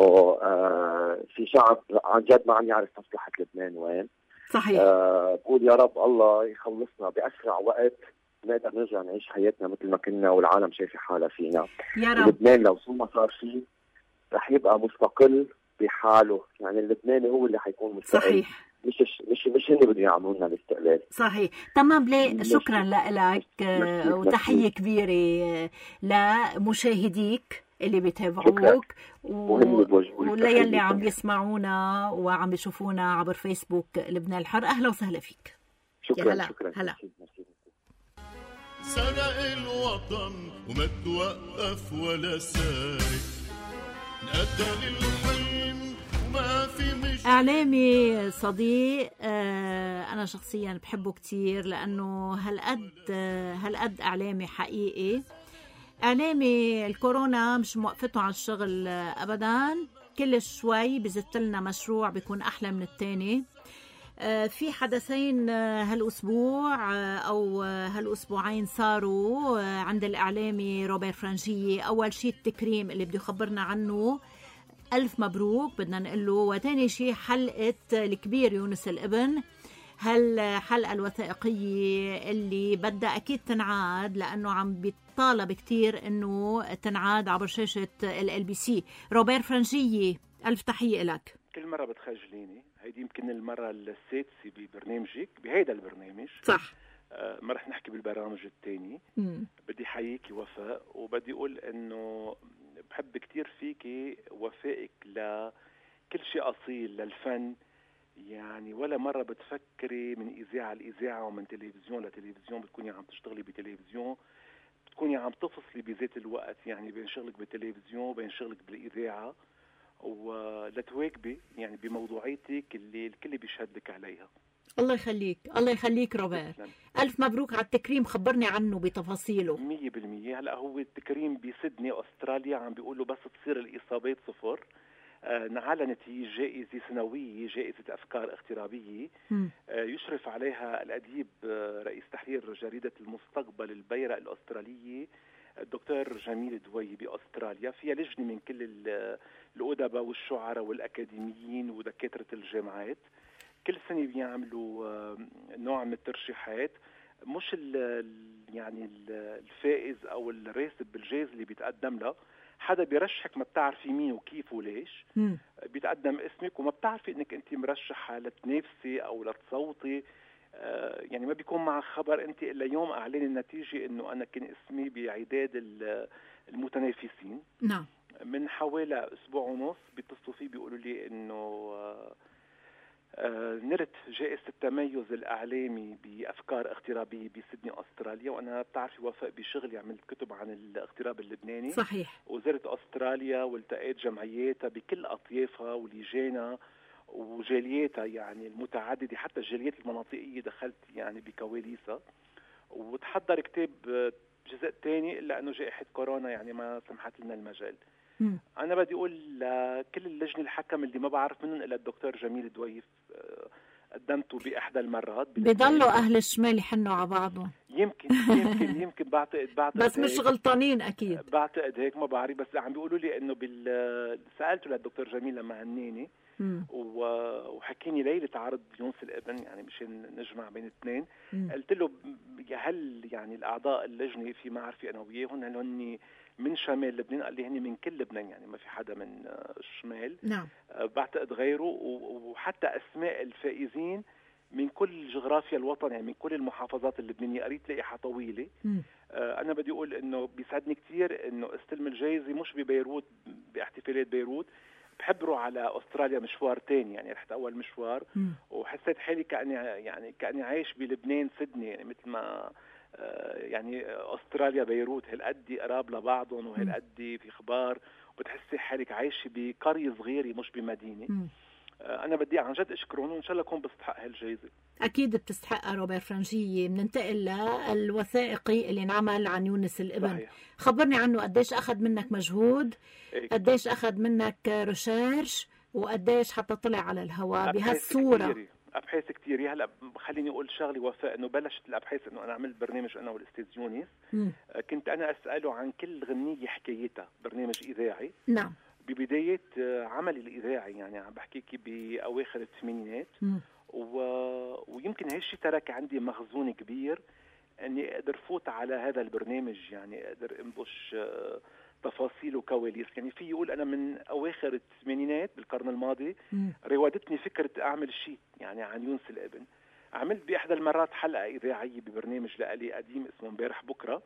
أه في شعب عن جد ما عم يعرف مصلحة لبنان وين. صحيح. أه بقول يا رب الله يخلصنا بأسرع وقت نقدر نرجع نعيش حياتنا مثل ما كنا والعالم شايفه حالها فينا. يا رب. لبنان لو شو ما صار فيه رح يبقى مستقل بحاله. يعني اللبناني هو اللي حيكون مستقل. صحيح. مش مش مش هن بدهم يعملوا لنا الاستقلال. صحيح. تمام بلاي، شكرا لك وتحية كبيرة لمشاهديك اللي بيتابعوك وليلي عم يسمعونا وعم يشوفونا عبر فيسبوك لبنان الحر. أهلا وسهلا فيك. شكرا هلا. شكرا. هلا. سرق الوطن وما توقف ولا سارق، نقتل الحلم وما في مش. إعلامي صديق آه أنا شخصيا بحبه كتير لأنه هالقد هالقد إعلامي حقيقي. إعلامي الكورونا مش موقفته على الشغل أبدا، كل شوي بزت لنا مشروع بيكون أحلى من التاني. في حدثين هالأسبوع أو هالأسبوعين صاروا عند الإعلامي روبير فرانجية. أول شيء التكريم اللي بده يخبرنا عنه، ألف مبروك بدنا نقول له. وتاني شيء حلقة الكبير يونس الابن، هالحلقة الوثائقية اللي بدها أكيد تنعاد لأنه عم بيطالب كتير أنه تنعاد عبر شاشة ال إل بي سي. روبير فرانجية ألف تحية لك. كل مرة بتخجليني، هيدي يمكن المرة السادسة ببرنامجك بهيدا البرنامج. صح. آه ما رح نحكي بالبرامج التاني. بدي حييكي وفاء، وبدي أقول إنه بحب كتير فيكي وفائك لكل شيء أصيل للفن. يعني ولا مرة بتفكري من إذاعة لإذاعة ومن تلفزيون لتلفزيون بتكوني عم تشتغلي بتلفزيون، بتكوني عم تفصلي بذات الوقت يعني بين شغلك بالتلفزيون وبين شغلك بالإذاعة، ولتواكبي يعني بموضوعيتك اللي الكل بيشهد لك عليها. الله يخليك، الله يخليك روبير. ألف مبروك على التكريم، خبرني عنه بتفاصيله. مية بالمية. هلأ هو التكريم بسيدني أستراليا، عم بيقولوا بس تصير الإصابات صفر. آه انعلنت هي جائزة سنوية، جائزة أفكار اغترابية، آه يشرف عليها الأديب آه رئيس تحرير جريدة المستقبل البيرق الأسترالية الدكتور جميل دوي بأستراليا. فيها لجنة من كل الأدباء والشعراء والأكاديميين ودكاترة الجامعات. كل سنة بيعملوا آه نوع من الترشيحات، مش ال يعني الفائز أو الراسب بالجائزة اللي بيتقدم له، حدا بيرشحك ما بتعرفي مين وكيف وليش. مم. بيتقدم اسمك وما بتعرفي انك انت مرشحه لتنافسي او لتصوتي، آه يعني ما بيكون معك خبر انت الا يوم اعلان النتيجه انه انا كان اسمي بعداد المتنافسين. نعم. من حوالي اسبوع ونص بيتصلوا فيه بيقولوا لي انه آه آه نلت جائزة التميز الإعلامي بأفكار اغترابية بسيدني أستراليا. وأنا بتعرفي وفاء بشغلي عملت كتب عن الاغتراب اللبناني. صحيح. وزرت أستراليا والتقيت جمعياتها بكل أطيافها ولجانها وجالياتها يعني المتعددة، حتى الجاليات المناطقية دخلت يعني بكواليسها. وتحضر كتاب جزء تاني إلا أنه جائحة كورونا يعني ما سمحت لنا المجال. م. أنا بدي أقول لكل اللجنة الحكم اللي ما بعرف منهم إلا الدكتور جميل دويف، قدمته بإحدى المرات. بيضلوا أهل الشمال يحنوا على بعضهم. يمكن يمكن يمكن بعتقد بعتقد بس مش غلطانين أكيد. بعتقد هيك، ما بعرف، بس عم بيقولوا لي إنه بال سألته للدكتور جميل لما هنيني وحكيني ليلة عرض يونس الابن يعني مشان نجمع بين الاثنين. قلت له هل يعني الأعضاء اللجنة في معرفة أنا وياهم هل هن من شمال لبنان؟ قال لي هني من كل لبنان، يعني ما في حدا من الشمال. نعم. بعتقد غيره، وحتى أسماء الفائزين من كل جغرافيا الوطن، يعني من كل المحافظات اللبنانية. قريت لائحة طويلة. م. أنا بدي أقول إنه بيسعدني كتير إنه استلم الجائزة مش ببيروت باحتفالات بيروت، بحبره على أستراليا مشوار تاني، يعني رحت أول مشوار م. وحسيت حالي كأني يعني كأني عايش بلبنان سيدني، يعني مثل ما يعني أستراليا بيروت هالقد قراب لبعضهم وهالقد في خبار، وبتحسي حالك عايشة بقرية صغيرة مش بمدينة. م. أنا بدي عن جد أشكرهم وإن شاء الله أكون بستحق هالجائزة. أكيد بتستحقها روبير فرنجية. بننتقل للوثائقي اللي انعمل عن يونس الابن. صحيح. خبرني عنه، قديش أخذ منك مجهود، قديش أخذ منك ريسيرش، وقديش حتى طلع على الهواء بهالصورة؟ كتيري. أبحاث كتير. هلا خليني أقول شغلي وفاء، إنه بلشت الأبحاث إنه أنا عملت برنامج أنا والأستاذ يونس. م. كنت أنا أسأله عن كل غنية حكايتها، برنامج إذاعي. نعم. ببداية عملي الإذاعي، يعني عم بحكيكي بأواخر الثمانينات. و... ويمكن هالشي ترك عندي مخزون كبير أني أقدر فوت على هذا البرنامج، يعني أقدر انبش تفاصيل وكواليس. يعني في يقول أنا من أواخر الثمانينات بالقرن الماضي م. راودتني فكرة أعمل شيء يعني عن يونس الابن. عملت بإحدى المرات حلقة إذاعية ببرنامج لألي قديم اسمه امبارح بكرة،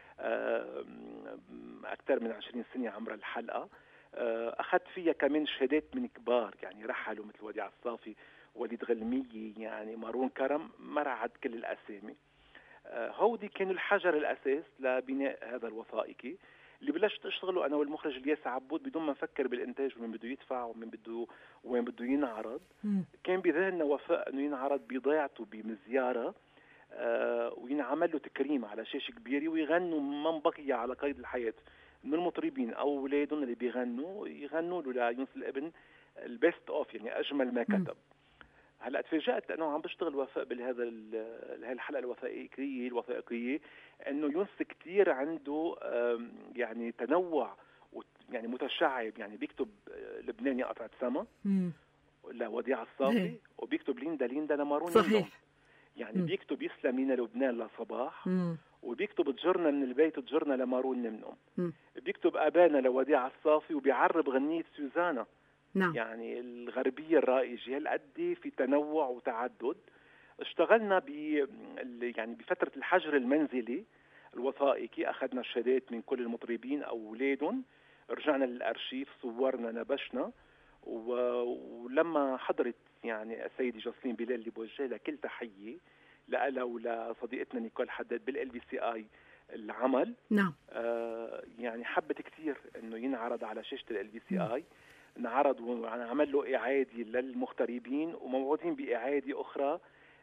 أكثر من عشرين سنة عمر الحلقة. أخذت فيها كمان شهادات من كبار يعني رحلوا، مثل وديع الصافي، وليد غلمية، يعني مارون كرم، ما رعد كل الأسامي. هودي كان الحجر الأساس لبناء هذا الوثائقي اللي بلشت اشتغله أنا والمخرج الياس عبود بدون ما نفكر بالإنتاج ومن بده يدفع ومن بده وين بده ينعرض. م. كان بذهننا وفاء إنه ينعرض بضيعته بمزيارة، آه وينعمل له تكريم على شاشة كبيرة، ويغنوا من بقي على قيد الحياة من المطربين أو أولادهم اللي بيغنوا يغنوا له ليونس الابن البيست أوف، يعني أجمل ما كتب. هلا تفاجأت لأنه عم بشتغل وفاء بهذا هاي الحلقة الوثائقية الوثائقية إنه يونس كتير عنده يعني تنوع يعني متشعب، يعني بيكتب لبناني قطعة سما لوديع الصافي، وبيكتب ليندا ليندا لمارون. صحيح. يعني م. بيكتب يسلمينا لبنان لصباح، م. وبيكتب تجرنا من البيت تجرنا لمارون نمنم، بيكتب أبانا لوديع الصافي، وبيعرب غنية سوزانا. نعم. يعني الغربية الرائجة هالقد في تنوع وتعدد. اشتغلنا ب يعني بفترة الحجر المنزلي الوثائقي، أخذنا شهادات من كل المطربين أو أولادهم، رجعنا للأرشيف، صورنا، نبشنا. ولما حضرت يعني السيدة جاسلين بلال اللي بوجه لها كل تحية لها ولصديقتنا نيكول حداد بالال بي سي اي العمل. نعم. آه يعني حبت كثير انه ينعرض على شاشة الال بي سي اي. انعرض وعمل له إعادة للمغتربين، وموعودين بإعادة أخرى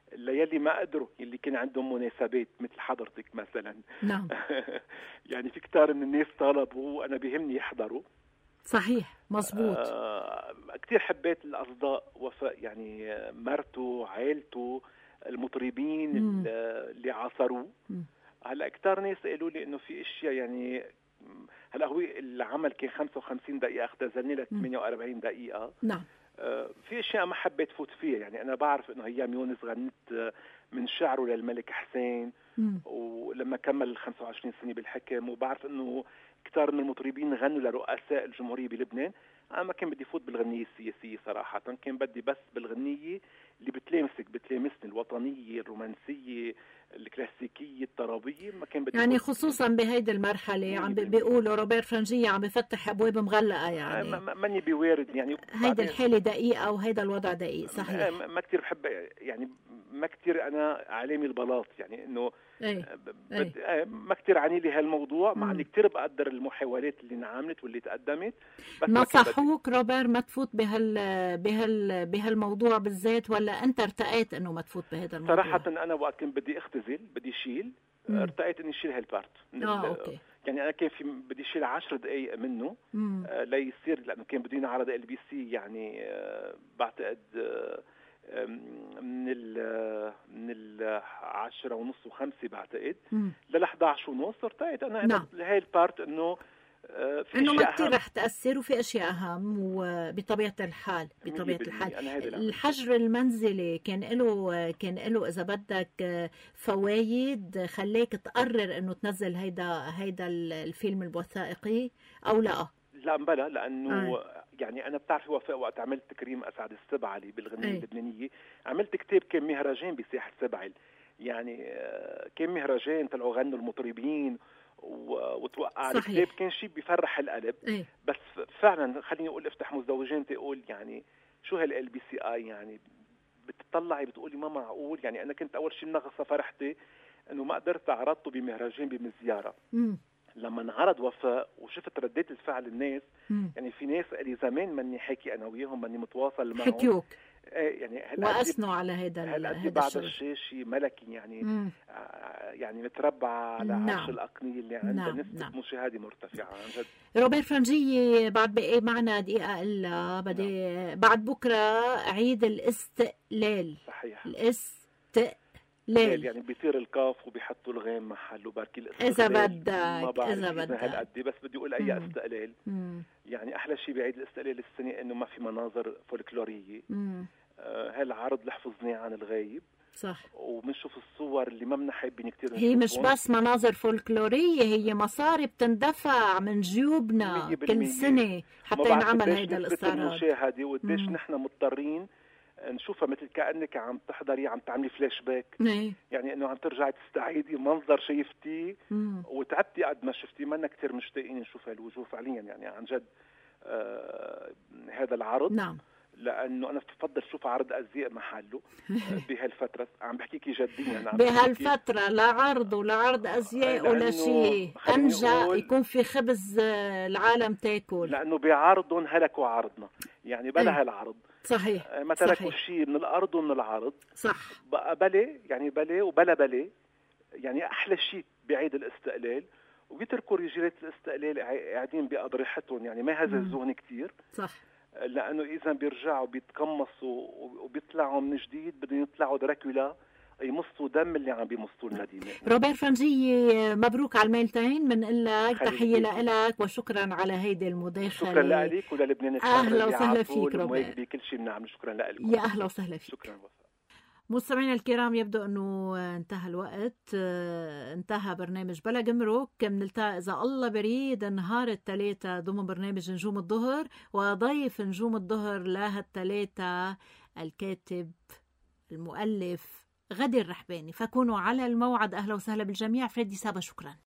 ليلي ما قدروا، اللي كان عندهم مناسبات مثل حضرتك مثلا. نعم. يعني في كتار من الناس طلبوا، أنا بيهمني يحضروا. صحيح، مظبوط. آه كتير حبيت الأصداء وفاء، يعني مرته، عائلته، المطربين مم. اللي عاصروه. هلا كتار ناس قالوا لي إنه في أشياء، يعني هلا هو العمل كان خمسة وخمسين دقيقة، اختزلني ل ثمانية وأربعين دقيقة. نعم. آه في أشياء ما حبيت فوت فيها، يعني أنا بعرف إنه هيام يونس غنت من شعره للملك حسين، مم. ولما كمل خمسة وعشرين سنة بالحكم، وبعرف إنه كتار من المطربين غنوا لرؤساء الجمهورية بلبنان. أنا ما كان بدي فوت بالغنية السياسية صراحة، كان بدي بس بالغنية اللي بتلامسك بتلامسني، الوطنية، الرومانسية، الكلاسيكية، الطربية. ما كان بدي يعني خصوصا بهيدي المرحلة عم بيقولوا روبير فرنجية عم بفتح أبواب مغلقة، يعني ماني بيوارد، يعني هيدا الحالة دقيقة وهيدا الوضع دقيق. صحيح. ما كتير بحب، يعني ما كتير أنا علامي البلاط، يعني إنه بد... ما كتير عني لي هالموضوع، مع اني كتير بقدر المحاولات اللي انعملت واللي تقدمت. بس نصحوك روبير ما تفوت بهال بهال بهالموضوع بالذات، ولا انت ارتقيت انه ما تفوت بهذا الموضوع؟ صراحة انا وقت كنت بدي اختزل بدي شيل، ارتقيت اني شيل هالبارت. اه اوكي. يعني انا كان في بدي شيل عشر دقائق منه آه ليصير، لانه كان بدي نعرض ال بي سي، يعني آه بعتقد آه من ال من العشرة ونص وخمسة بعتقد لل أحد عشر ونص. ارتقيت انا نعم. هاي البارت انه آه في انه ما كثير رح تاثر، وفي اشياء اهم، وبطبيعه الحال بطبيعه الحال الحجر المنزلي كان له كان له اذا بدك فوايد خليك تقرر انه تنزل هيدا هيدا الفيلم الوثائقي او لا؟ لا بلا، لانه آه. يعني انا بتعرفي وفاء، وقت عملت تكريم اسعد السبعلي بالغنية اللبنانية، عملت كتاب كان مهرجان بساحة سبعل، يعني كان مهرجان طلعوا غنوا المطربين وتوقع الكتاب، كان شيء بيفرح القلب. أي. بس فعلا خليني اقول افتح مزدوجين تقول يعني شو هال بي سي اي، يعني بتطلعي بتقولي ما معقول. يعني انا كنت اول شيء منغصه فرحتي انه ما قدرت عرضته بمهرجان بمزياره. م. لما انعرض وفاء وشفت ردات الفعل الناس، مم. يعني في ناس قالي زمان ماني حاكي انا وياهم، ماني متواصل معهم، حكيوك ايه يعني واثنوا على هذا هذا بعد الشاشي ملكي، يعني مم. آه يعني متربع على نعم. عرش الاقنيه اللي عندها نعم. نسبه نعم. مشاهده مرتفعه عن جد. روبير فرنجية بعد بقى معنا دقيقه الا بدي نعم. بعد بكره عيد الاستقلال. صحيح. الاستقلال ليل، يعني بيصير الكاف وبيحطوا الغام محله بركي الاستقلال اذا بدك ما بعرف اذا بدك هالقد، بس بدي اقول اي استقلال. مم. يعني احلى شيء بعيد الاستقلال السنه انه ما في مناظر فولكلوريه. آه هالعرض اللي حفظناه عن الغايب. صح. وبنشوف الصور اللي ما بنحبين كثير. هي مش بس مناظر فولكلوريه، هي مصاري بتندفع من جيوبنا كل سنه حتى ينعمل هيدا الاستعراض. المشاهده وقديش نحن مضطرين نشوفها مثل كأنك عم تحضري عم تعملي فلاش باك. مي. يعني انه عم ترجعي تستعيدي منظر شايفتيه وتعبتي قد ما شفتي، ما كثير مشتاقين نشوف هالوجوه فعليا، يعني عن جد آه هذا العرض. نعم. لانه انا بفضل اشوف عرض ازياء محله بهالفتره، عم بحكيكي جديا يعني بهالفتره لا عرض ولا عرض ازياء ولا شيء، انجا يكون في خبز العالم تاكل، لانه بعرضهم هلكوا عرضنا، يعني بلا ايه. هالعرض صحيح ما تركوا شيء من الارض ومن العرض. صح. بقى بلي يعني بلي وبلا بلي، يعني احلى شيء بعيد الاستقلال، وبيتركوا رجالات الاستقلال قاعدين باضرحتهم، يعني ما هززوهم كثير. صح. لانه اذا بيرجعوا بيتقمصوا وبيطلعوا من جديد بدهم يطلعوا دراكولا يمصوا دم اللي عم بيمصوا المدينه. روبير فرنجية مبروك على الميلتين، بنقول لك تحيه لك وشكرا علا هيدي المداخله. شكرا لك وللبنان الحر. اهلا وسهلا فيك روبير، بكل شيء بنعمل. شكرا لك. يا اهلا وسهلا فيك. شكرا. مستمعينا الكرام، يبدو أنه انتهى الوقت، انتهى برنامج بلا جمرك. بنلتقى إذا الله بريد نهار الثلاثاء ضمن برنامج نجوم الظهر، وضيف نجوم الظهر لهالثلاثاء الكاتب المؤلف غدير الرحباني، فكونوا على الموعد. أهلا وسهلا بالجميع. فريدي سابا، شكرا.